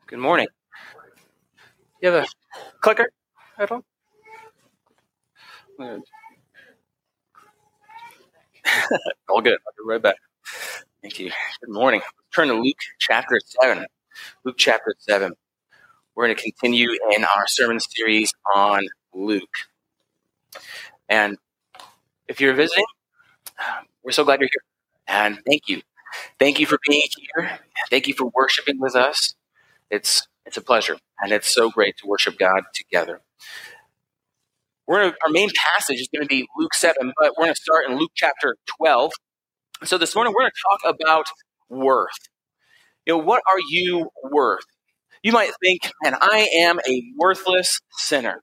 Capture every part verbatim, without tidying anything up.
Good morning. You have a clicker at all? All good. I'll be right back. Thank you. Good morning. Let's turn to Luke chapter seven. Luke chapter seven. We're going to continue in our sermon series on Luke. And if you're visiting, we're so glad you're here. And thank you. Thank you for being here. Thank you for worshiping with us. It's it's a pleasure. And it's so great to worship God together. We're gonna, our main passage is going to be Luke seven, but we're going to start in Luke chapter twelve. So this morning we're going to talk about worth. You know, what are you worth? You might think, man, I am a worthless sinner.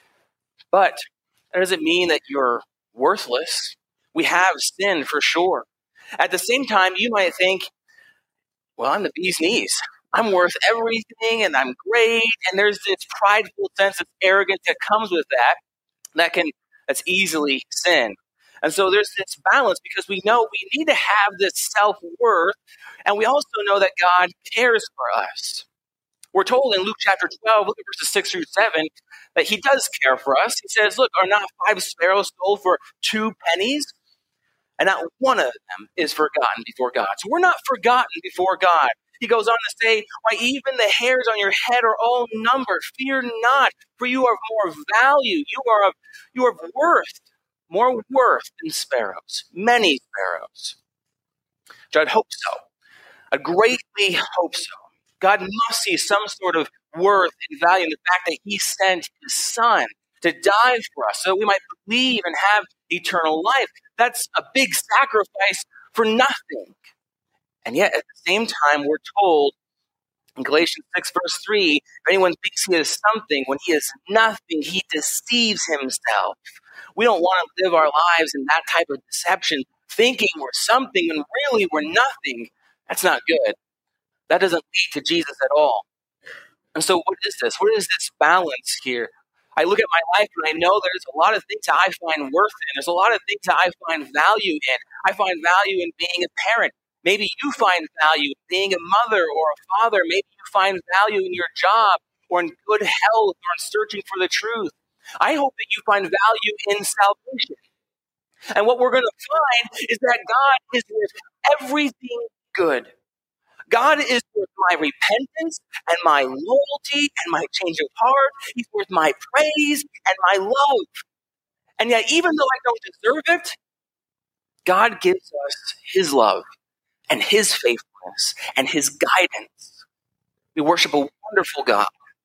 But that doesn't mean that you're worthless. We have sinned for sure. At the same time, you might think, well, I'm the bee's knees. I'm worth everything and I'm great. And there's this prideful sense of arrogance that comes with that, that can, that's easily sin. And so there's this balance because we know we need to have this self-worth. And we also know that God cares for us. We're told in Luke chapter twelve, look at verses six through seven, that he does care for us. He says, look, are not five sparrows sold for two pennies? And not one of them is forgotten before God. So we're not forgotten before God. He goes on to say, why even the hairs on your head are all numbered. Fear not, for you are of more value. You are of, you are of worth, more worth than sparrows, many sparrows. So I'd hope so. I greatly hope so. God must see some sort of worth and value in the fact that he sent his son to die for us so that we might believe and have eternal life. That's a big sacrifice for nothing. And yet, at the same time, we're told in Galatians six, verse three, if anyone thinks he is something when he is nothing, he deceives himself. We don't want to live our lives in that type of deception, thinking we're something when really we're nothing. That's not good. That doesn't lead to Jesus at all. And so what is this? What is this balance here? I look at my life and I know there's a lot of things that I find worth in. There's a lot of things that I find value in. I find value in being a parent. Maybe you find value in being a mother or a father. Maybe you find value in your job or in good health or in searching for the truth. I hope that you find value in salvation. And what we're going to find is that God is worth everything good. God is worth my repentance and my loyalty and my change of heart. He's worth my praise and my love. And yet, even though I don't deserve it, God gives us his love and his faithfulness and his guidance. We worship a wonderful God.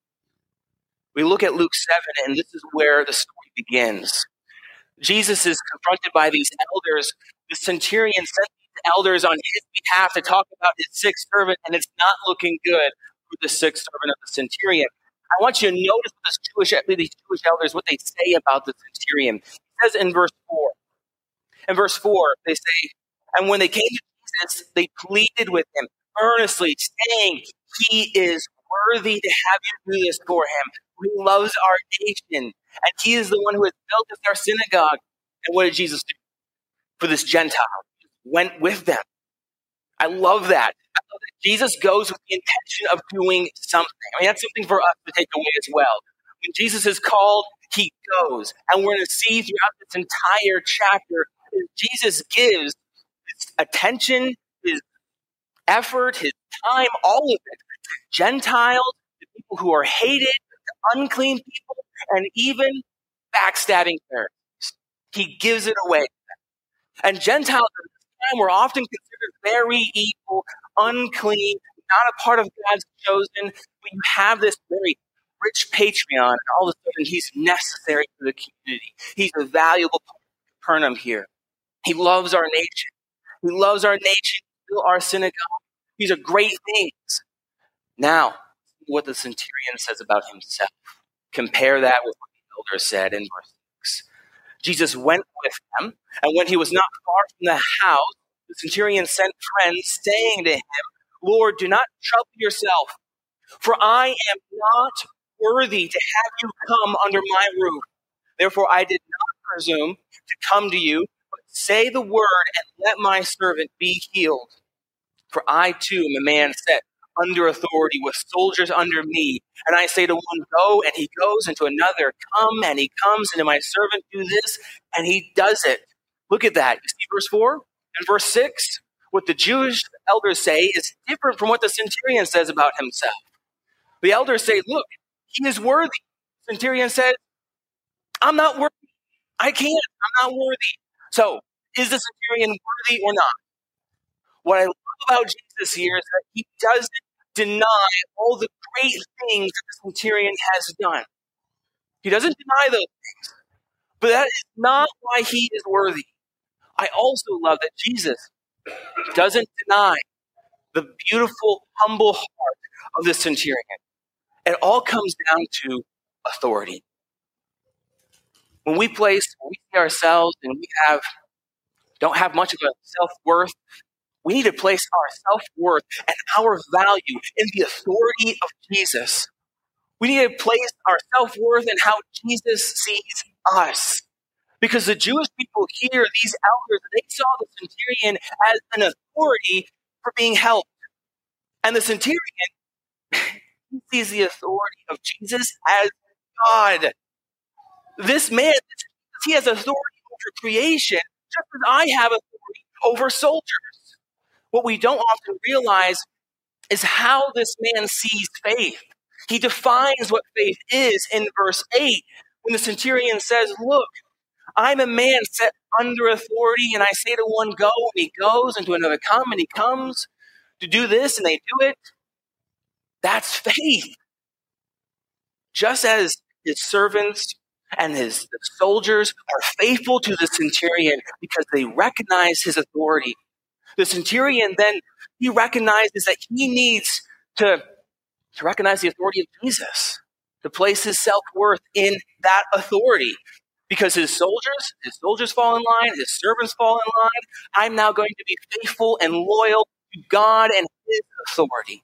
We look at Luke seven, and this is where the story begins. Jesus is confronted by these elders. The centurion sent these elders on his behalf to talk about his sick servant, and it's not looking good for the sick servant of the centurion. I want you to notice this Jewish, these Jewish elders, what they say about the centurion. It says in verse four. In verse four, they say, and when they came to Jesus, they pleaded with him earnestly, saying, he is worthy to have you do this for him. He loves our nation, and he is the one who has built us our synagogue. And what did Jesus do for this Gentile? He went with them. I love that. I love that Jesus goes with the intention of doing something. I mean, that's something for us to take away as well. When Jesus is called, he goes. And we're going to see throughout this entire chapter that Jesus gives his attention, his effort, his time, all of it, to Gentiles, to people who are hated, to unclean people, and even backstabbing Pharisees. He gives it away. And Gentiles at this time were often considered very evil, unclean, not a part of God's chosen. But you have this very rich patriarch, and all of a sudden he's necessary for the community. He's a valuable part of Capernaum here. He loves our nation. He loves our nation, built our synagogue. These are great things. Now, what the centurion says about himself. Compare that with what the elder said in verse six. Jesus went with them, and when he was not far from the house, the centurion sent friends, saying to him, Lord, do not trouble yourself, for I am not worthy to have you come under my roof. Therefore I did not presume to come to you, but say the word and let my servant be healed. For I too am a man set under authority with soldiers under me. And I say to one, go, and he goes, and to another, come, and he comes, and to my servant, do this, and he does it. Look at that. You see verse four and verse six? What the Jewish elders say is different from what the centurion says about himself. The elders say, look, he is worthy. The centurion says, I'm not worthy. I can't. I'm not worthy. So, is the centurion worthy or not? What I love about Jesus here is that he doesn't deny all the great things that the centurion has done. He doesn't deny those things. But that is not why he is worthy. I also love that Jesus doesn't deny the beautiful, humble heart of the centurion. It all comes down to authority. When we place, when we see ourselves and we have don't have much of a self-worth, we need to place our self-worth and our value in the authority of Jesus. We need to place our self-worth in how Jesus sees us. Because the Jewish people here, these elders, they saw the centurion as an authority for being helped. And the centurion, he sees the authority of Jesus as God. This man, he has authority over creation, just as I have authority over soldiers. What we don't often realize is how this man sees faith. He defines what faith is in verse eight, when the centurion says, look, I'm a man set under authority, and I say to one, go, and he goes, and to another, come, and he comes to do this, and they do it. That's faith. Just as his servants and his the soldiers are faithful to the centurion because they recognize his authority. The centurion then, he recognizes that he needs to, to recognize the authority of Jesus, to place his self-worth in that authority. Because his soldiers, his soldiers fall in line, his servants fall in line. I'm now going to be faithful and loyal to God and his authority.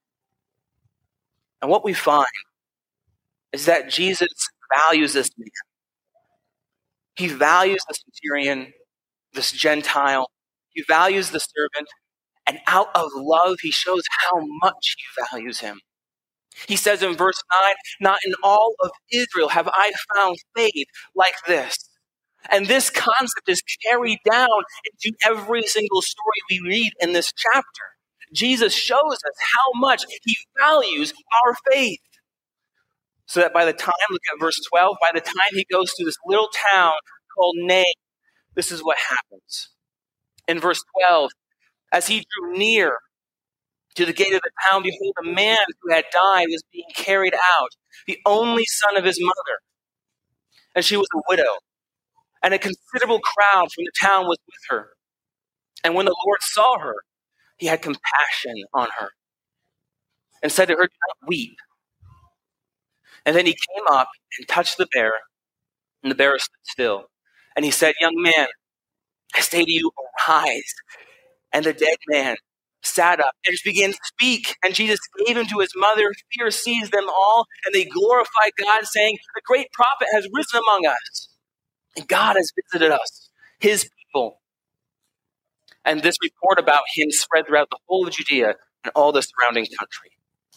And what we find is that Jesus values this man. He values the centurion, this Gentile. He values the servant. And out of love, he shows how much he values him. He says in verse nine, not in all of Israel have I found faith like this. And this concept is carried down into every single story we read in this chapter. Jesus shows us how much he values our faith. So that by the time, look at verse twelve, by the time he goes to this little town called Nain, this is what happens. In verse twelve, as he drew near to the gate of the town, behold, a man who had died was being carried out, the only son of his mother. And she was a widow. And a considerable crowd from the town was with her. And when the Lord saw her, he had compassion on her and said to her, do not weep. And then he came up and touched the bearer, and the bearer stood still. And he said, young man, I say to you, arise. And the dead man sat up and just began to speak. And Jesus gave him to his mother. Fear seized them all, and they glorified God, saying, the great prophet has risen among us, and God has visited us, his people. And this report about him spread throughout the whole of Judea and all the surrounding country.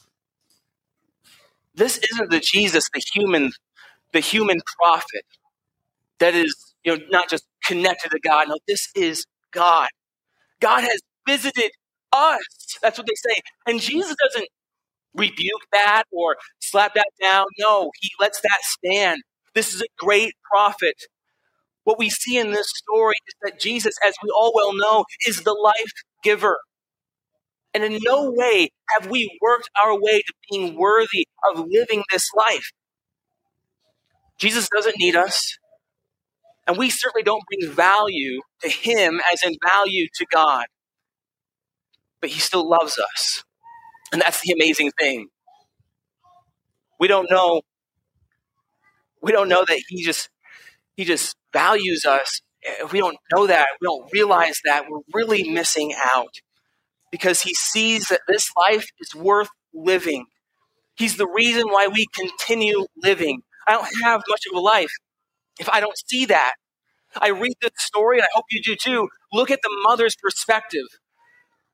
This isn't the Jesus, the human, the human prophet that is, you know, not just connected to God. No, this is God. God has visited us. That's what they say. And Jesus doesn't rebuke that or slap that down. No, he lets that stand. This is a great prophet. What we see in this story is that Jesus, as we all well know, is the life giver. And in no way have we worked our way to being worthy of living this life. Jesus doesn't need us. And we certainly don't bring value to him as in value to God. But he still loves us. And that's the amazing thing. We don't know, we don't know that he just, he just values us. If we don't know that, we don't realize that, we're really missing out. Because he sees that this life is worth living. He's the reason why we continue living. I don't have much of a life if I don't see that. I read this story, and I hope you do too. Look at the mother's perspective.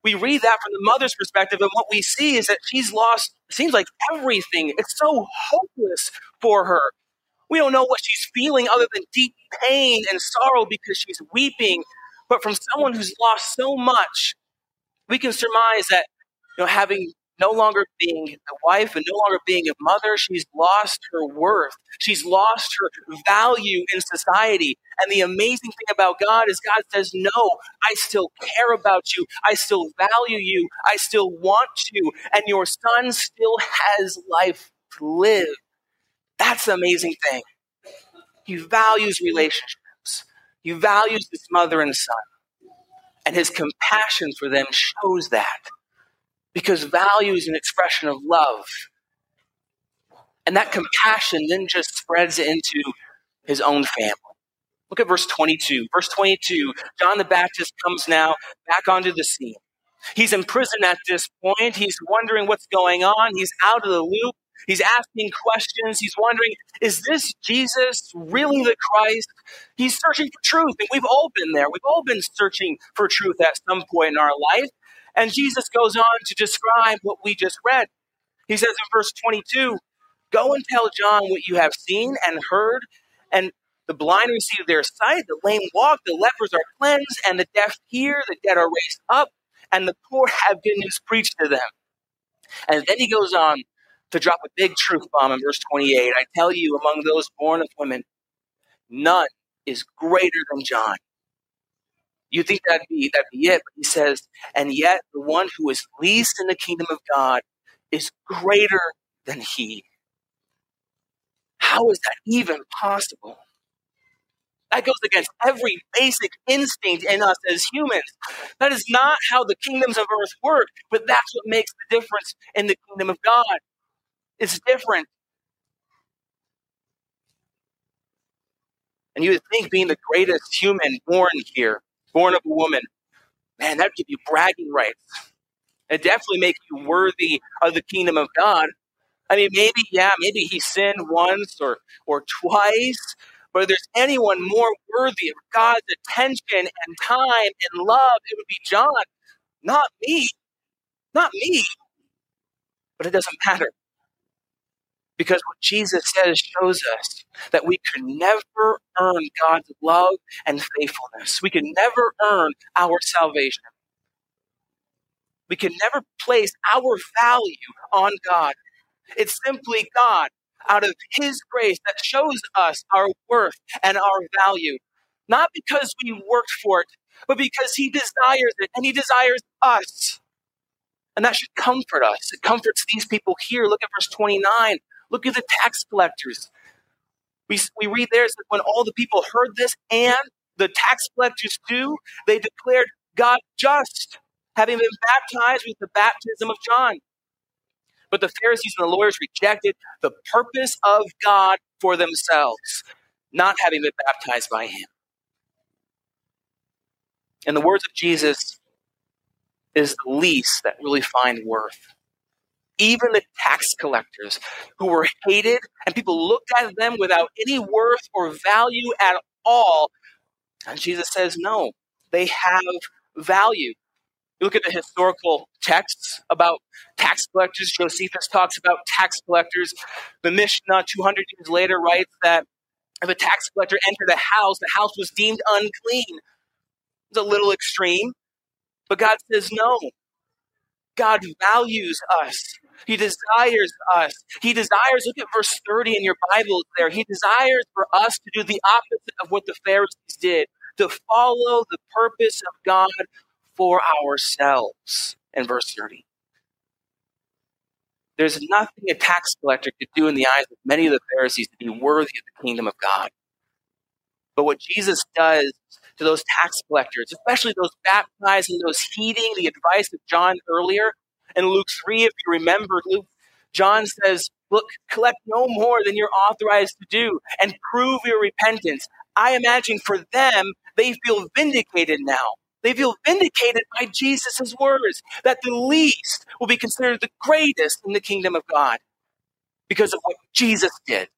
we read that from the mother's perspective, and what we see is that she's lost, seems like everything. It's so hopeless for her. We don't know what she's feeling other than deep pain and sorrow because she's weeping. But from someone who's lost so much, we can surmise that, you know, having no longer being a wife and no longer being a mother, she's lost her worth. She's lost her value in society. And the amazing thing about God is God says, no, I still care about you. I still value you. I still want you. And your son still has life to live. That's the amazing thing. He values relationships. He values this mother and son. And his compassion for them shows that. Because value is an expression of love. And that compassion then just spreads into his own family. Look at verse twenty-two. Verse twenty-two, John the Baptist comes now back onto the scene. He's in prison at this point. He's wondering what's going on. He's out of the loop. He's asking questions. He's wondering, is this Jesus really the Christ? He's searching for truth. And we've all been there. We've all been searching for truth at some point in our life. And Jesus goes on to describe what we just read. He says in verse twenty-two, go and tell John what you have seen and heard, and the blind receive their sight, the lame walk, the lepers are cleansed, and the deaf hear, the dead are raised up, and the poor have good news preached to them. And then he goes on to drop a big truth bomb in verse twenty-eight. I tell you, among those born of women, none is greater than John. You think that'd be, that'd be it, but he says, and yet the one who is least in the kingdom of God is greater than he. How is that even possible? That goes against every basic instinct in us as humans. That is not how the kingdoms of earth work, but that's what makes the difference in the kingdom of God. It's different. And you would think being the greatest human born here, born of a woman, man, that would give you bragging rights. It definitely makes you worthy of the kingdom of God. I mean, maybe, yeah, maybe he sinned once or, or twice, but if there's anyone more worthy of God's attention and time and love, it would be John. Not me. Not me. But it doesn't matter. Because what Jesus says shows us that we could never earn God's love and faithfulness. We could never earn our salvation. We can never place our value on God. It's simply God, out of his grace, that shows us our worth and our value. Not because we worked for it, but because he desires it, and he desires us. And that should comfort us. It comforts these people here. Look at verse twenty-nine. Look at the tax collectors. We, we read there, it says, when all the people heard this, and the tax collectors too, they declared God just, having been baptized with the baptism of John. But the Pharisees and the lawyers rejected the purpose of God for themselves, not having been baptized by him. In the words of Jesus, is the least that really find worth. Even the tax collectors who were hated and people looked at them without any worth or value at all. And Jesus says, no, they have value. You look at the historical texts about tax collectors. Josephus talks about tax collectors. The Mishnah, two hundred years later, writes that if a tax collector entered a house, the house was deemed unclean. It's a little extreme, but God says no. God values us. He desires us. He desires, look at verse thirty in your Bible there. He desires for us to do the opposite of what the Pharisees did, to follow the purpose of God for ourselves. In verse thirty. There's nothing a tax collector could do in the eyes of many of the Pharisees to be worthy of the kingdom of God. But what Jesus does to those tax collectors, especially those baptized and those heeding the advice of John earlier, in Luke three, if you remember, Luke, John says, look, collect no more than you're authorized to do and prove your repentance. I imagine for them, they feel vindicated now. They feel vindicated by Jesus' words that the least will be considered the greatest in the kingdom of God because of what Jesus did.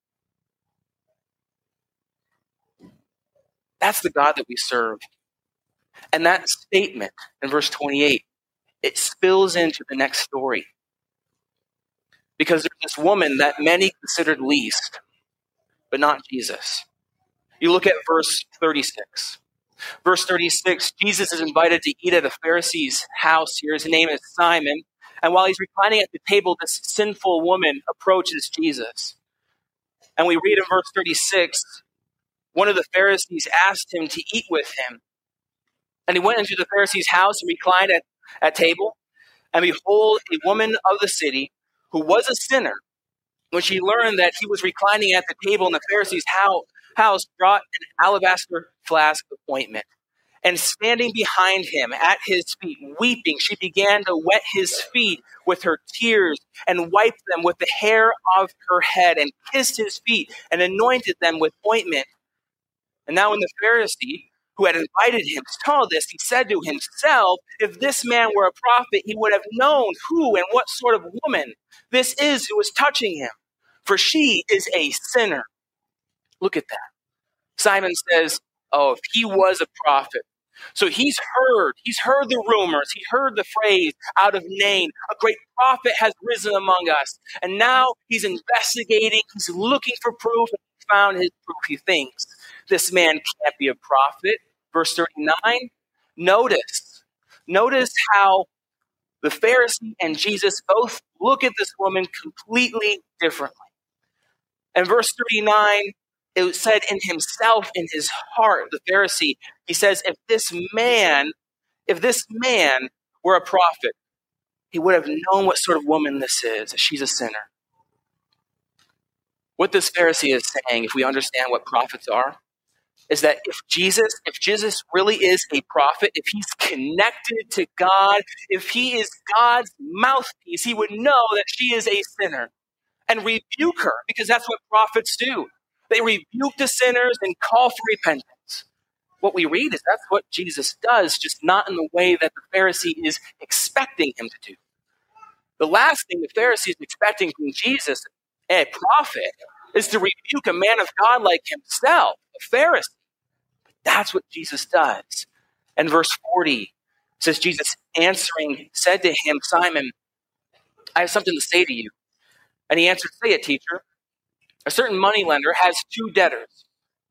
That's the God that we serve. And that statement in verse twenty-eight it spills into the next story. Because there's this woman that many considered least, but not Jesus. You look at verse thirty-six. Verse thirty-six, Jesus is invited to eat at a Pharisee's house here. His name is Simon. And while he's reclining at the table, this sinful woman approaches Jesus. And we read in verse thirty-six, one of the Pharisees asked him to eat with him. And he went into the Pharisee's house and reclined at, at table. And behold, a woman of the city who was a sinner, when she learned that he was reclining at the table in the Pharisee's house, brought an alabaster flask of ointment. And standing behind him at his feet, weeping, she began to wet his feet with her tears and wiped them with the hair of her head and kissed his feet and anointed them with ointment. And now when the Pharisee who had invited him saw this, he said to himself, if this man were a prophet, he would have known who and what sort of woman this is who is touching him, for she is a sinner. Look at that. Simon says, oh, if he was a prophet. So he's heard, he's heard the rumors, he heard the phrase out of Nain, a great prophet has risen among us. And now he's investigating, he's looking for proof, and he found his proof. He thinks this man can't be a prophet. Verse thirty-nine, notice, notice how the Pharisee and Jesus both look at this woman completely differently. And verse thirty-nine, it said in himself, in his heart, the Pharisee, he says, if this man, if this man were a prophet, he would have known what sort of woman this is. She's a sinner. What this Pharisee is saying, if we understand what prophets are, is that if Jesus, if Jesus really is a prophet, if he's connected to God, if he is God's mouthpiece, he would know that she is a sinner and rebuke her, because that's what prophets do. They rebuke the sinners and call for repentance. What we read is that's what Jesus does, just not in the way that the Pharisee is expecting him to do. The last thing the Pharisee is expecting from Jesus, a prophet, is to rebuke a man of God like himself, a Pharisee. But that's what Jesus does. And verse forty says, Jesus answering said to him, Simon, I have something to say to you. And he answered, say it, teacher. A certain moneylender has two debtors.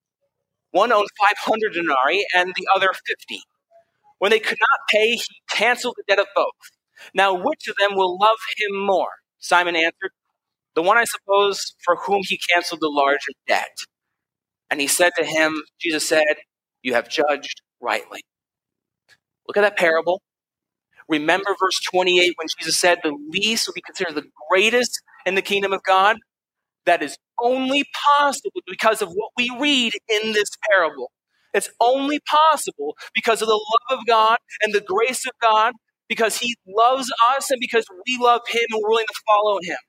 One owed five hundred denarii and the other fifty. When they could not pay, he canceled the debt of both. Now, which of them will love him more? Simon answered, the one, I suppose, for whom he canceled the larger debt. And he said to him, Jesus said, you have judged rightly. Look at that parable. Remember verse twenty-eight when Jesus said the least will be considered the greatest in the kingdom of God? That is only possible because of what we read in this parable. It's only possible because of the love of God and the grace of God, because he loves us and because we love him and we're willing to follow him.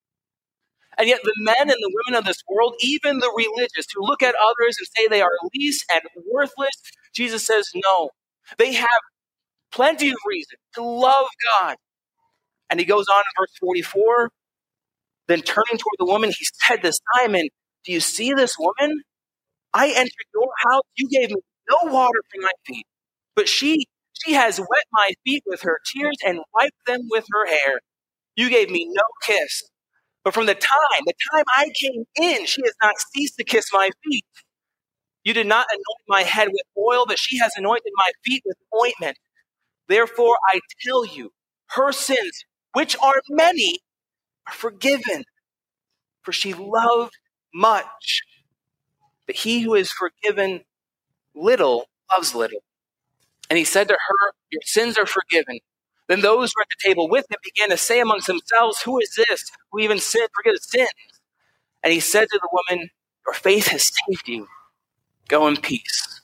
And yet the men and the women of this world, even the religious who look at others and say they are least and worthless, Jesus says no. They have plenty of reason to love God. And he goes on in verse forty-four, then turning toward the woman, he said to Simon, do you see this woman? I entered your house, you gave me no water for my feet, but she she has wet my feet with her tears and wiped them with her hair. You gave me no kiss. But from the time, the time I came in, she has not ceased to kiss my feet. You did not anoint my head with oil, but she has anointed my feet with ointment. Therefore, I tell you, her sins, which are many, are forgiven, for she loved much. But he who is forgiven little loves little. And he said to her, your sins are forgiven. Then those who were at the table with him began to say amongst themselves, who is this who even sinned, forgives sins? And he said to the woman, your faith has saved you. Go in peace.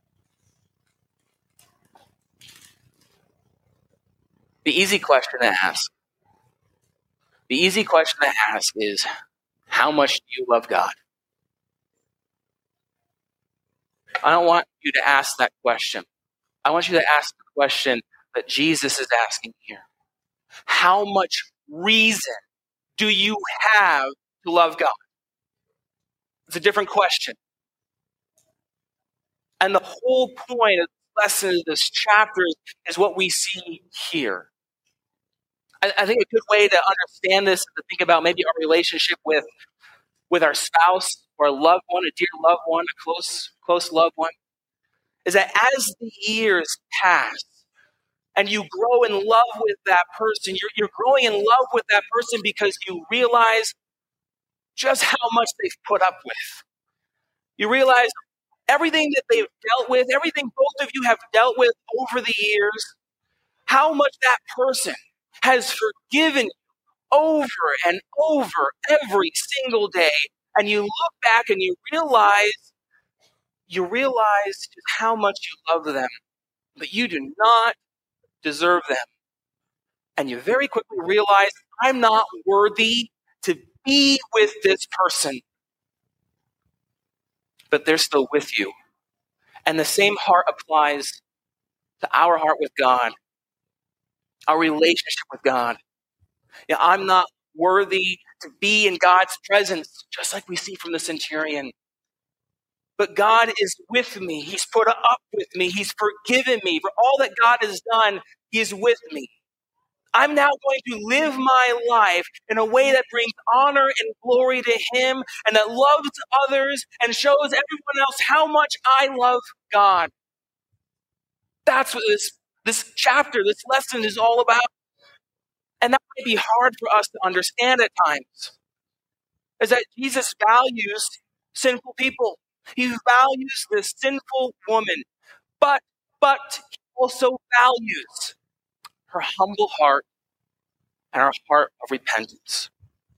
The easy question to ask, the easy question to ask is, how much do you love God? I don't want you to ask that question. I want you to ask the question that Jesus is asking here. How much reason do you have to love God? It's a different question. And the whole point of the lesson of this chapter is what we see here. I, I think a good way to understand this is to think about maybe our relationship with, with our spouse or a loved one, a dear loved one, a close, close loved one, is that as the years pass and you grow in love with that person, you're, you're growing in love with that person because you realize just how much they've put up with. You realize everything that they've dealt with, everything both of you have dealt with over the years, how much that person has forgiven you over and over every single day. And you look back and you realize, you realize just how much you love them, but you do not deserve them. And you very quickly realize, I'm not worthy to be with this person. But they're still with you. And the same heart applies to our heart with God, our relationship with God. Yeah, I'm not worthy to be in God's presence, just like we see from the centurion. But God is with me. He's put up with me. He's forgiven me. For all that God has done, He is with me. I'm now going to live my life in a way that brings honor and glory to Him and that loves others and shows everyone else how much I love God. That's what this, this chapter, this lesson is all about. And that might be hard for us to understand at times, is that Jesus values sinful people. He values this sinful woman, but, but He also values her humble heart and our heart of repentance.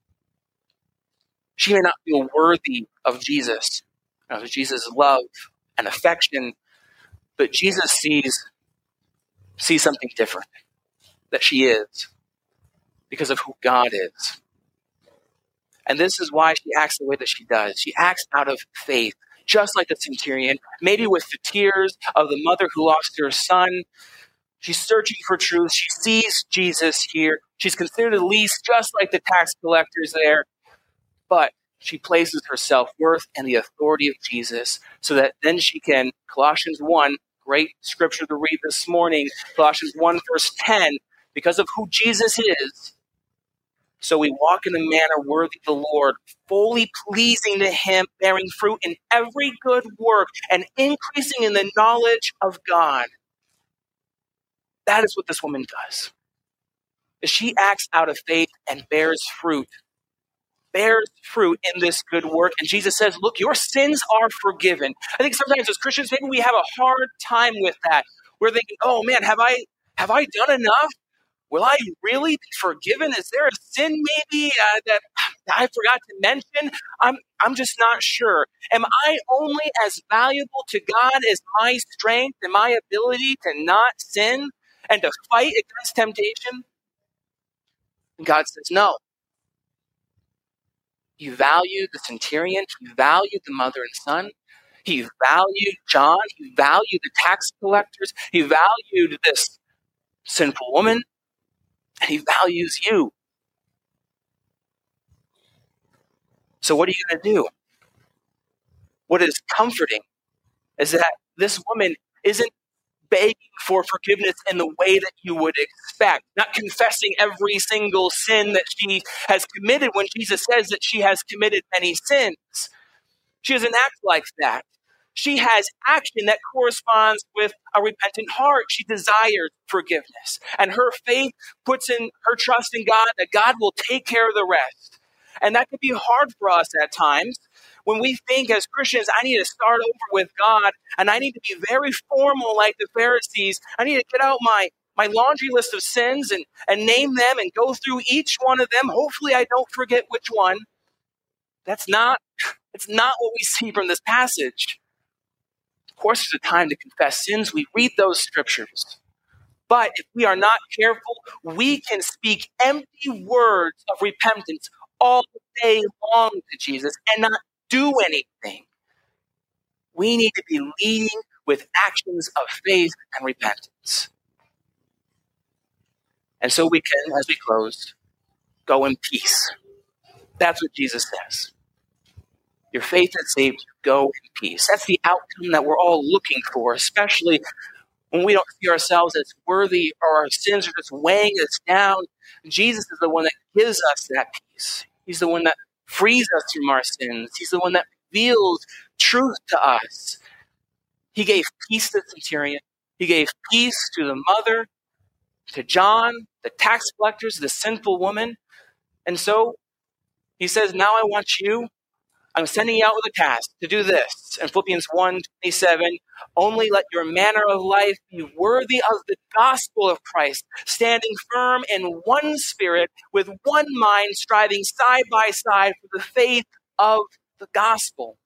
She may not feel worthy of Jesus, of Jesus' love and affection, but Jesus sees, sees something different, that she is, because of who God is. And this is why she acts the way that she does. She acts out of faith, just like the centurion, maybe with the tears of the mother who lost her son. She's searching for truth. She sees Jesus here. She's considered the least, just like the tax collectors there. But she places her self-worth in the authority of Jesus so that then she can, Colossians one, great scripture to read this morning, Colossians one, verse ten, because of who Jesus is, so we walk in a manner worthy of the Lord, fully pleasing to Him, bearing fruit in every good work and increasing in the knowledge of God. That is what this woman does. She acts out of faith and bears fruit. Bears fruit in this good work. And Jesus says, look, your sins are forgiven. I think sometimes as Christians, maybe we have a hard time with that. We're thinking, oh man, have I have I done enough? Will I really be forgiven? Is there a sin maybe uh, that I forgot to mention? I'm I'm just not sure. Am I only as valuable to God as my strength and my ability to not sin and to fight against temptation? And God says, no. He valued the centurion. He valued the mother and son. He valued John. He valued the tax collectors. He valued this sinful woman. And He values you. So what are you going to do? What is comforting is that this woman isn't begging for forgiveness in the way that you would expect, not confessing every single sin that she has committed when Jesus says that she has committed many sins. She doesn't act like that. She has action that corresponds with a repentant heart. She desires forgiveness. And her faith puts in her trust in God that God will take care of the rest. And that could be hard for us at times when we think as Christians, I need to start over with God and I need to be very formal like the Pharisees. I need to get out my, my laundry list of sins and, and name them and go through each one of them. Hopefully I don't forget which one. That's not, it's not what we see from this passage. Of course, there's a time to confess sins. We read those scriptures. But if we are not careful, we can speak empty words of repentance all day long to Jesus and not do anything. We need to be leading with actions of faith and repentance. And so we can, as we close, go in peace. That's what Jesus says. Your faith has saved you. Go in peace. That's the outcome that we're all looking for, especially when we don't see ourselves as worthy or our sins are just weighing us down, Jesus is the one that gives us that peace. He's the one that frees us from our sins. He's the one that reveals truth to us. He gave peace to the centurion. He gave peace to the mother, to John, the tax collectors, the sinful woman. And so he says, now I want you, I'm sending you out with a task to do this. In Philippians one twenty-seven, only let your manner of life be worthy of the gospel of Christ, standing firm in one spirit, with one mind, striving side by side for the faith of the gospel.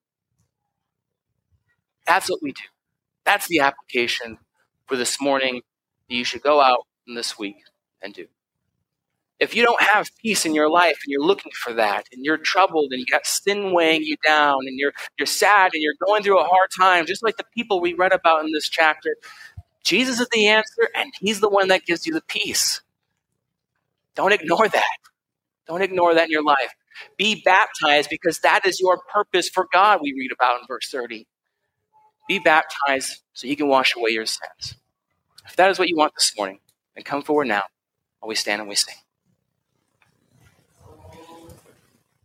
That's what we do. That's the application for this morning that you should go out in this week and do. If you don't have peace in your life and you're looking for that and you're troubled and you got sin weighing you down and you're you're sad and you're going through a hard time, just like the people we read about in this chapter, Jesus is the answer and he's the one that gives you the peace. Don't ignore that. Don't ignore that in your life. Be baptized because that is your purpose for God, we read about in verse thirty. Be baptized so he can wash away your sins. If that is what you want this morning, then come forward now while we stand and we sing.